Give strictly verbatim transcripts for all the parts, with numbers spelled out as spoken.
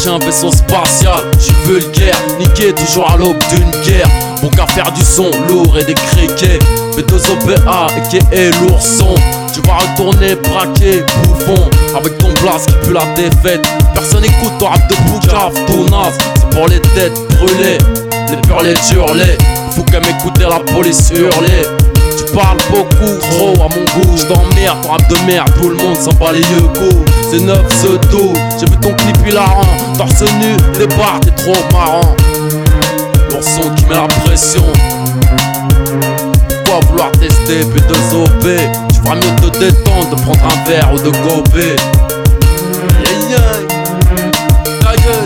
chercher un vaisseau spatial. J'suis vulgaire, niqué toujours à l'aube d'une guerre. Bon qu'à faire du son lourd et des criquets. B deux O P A et l'ourson. Tu vas retourner braqué, bouffon. Avec ton blast qui pue la défaite. Personne écoute ton rap de boucave, ton naze. C'est pour les têtes brûlées, les purs les hurlés. Faut qu'à m'écouter la police hurler. Tu parles beaucoup, trop à mon goût. J't'emmerde, ton rap de merde, tout le monde s'en bat les yeux go. C'est neuf ce dos, j'ai vu ton clip hilarant. Torse nu, les barres, t'es trop marrant. L'ourson qui met la pression. Pourquoi vouloir tester B deux O P? Tu feras mieux de te détendre, de prendre un verre ou de gober. Yeah, yeah. Ta gueule.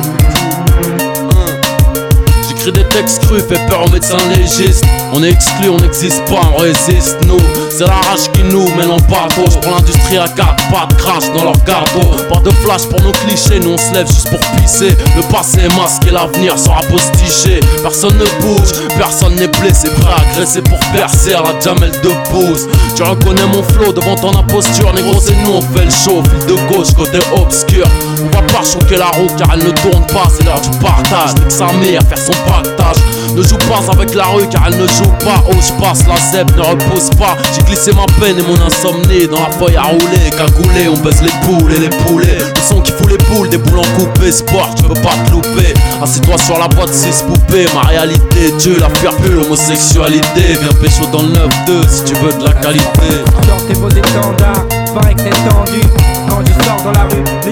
Des textes crus, fait peur aux médecins légistes. On est exclus, on n'existe pas, on résiste, nous. C'est la rage qui nous mène en bateau. J'prends l'industrie à quatre pattes, crash dans leur gardeau. Pas de flash pour nos clichés, nous on se lève juste pour pisser. Le passé est masqué, l'avenir sera postiché. Personne ne bouge, personne n'est blessé, prêt à agresser pour percer à la Jamel de pouce. Tu reconnais mon flow devant ton imposture, négro c'est nous on fait le show. Fil de gauche, côté obscur. On va pas choquer la roue car elle ne tourne pas, c'est l'heure du partage. Nique sa mère, faire son pas. Ne joue pas avec la rue car elle ne joue pas. Oh je passe, la zèbre ne repose pas. J'ai glissé ma peine et mon insomnie dans la feuille à rouler. Cagoulé, on baisse les poules et les poulets. Le son qui fout les boules, des boules en coupé. Sport, tu peux pas te louper. Assieds-toi sur la boîte six poupées. Ma réalité, Dieu la faire plus l'homosexualité. Viens pécho dans le neuf deux si tu veux de la qualité. Sortez vos étendards, paraît que c'est tendu. Quand je sors dans la rue, les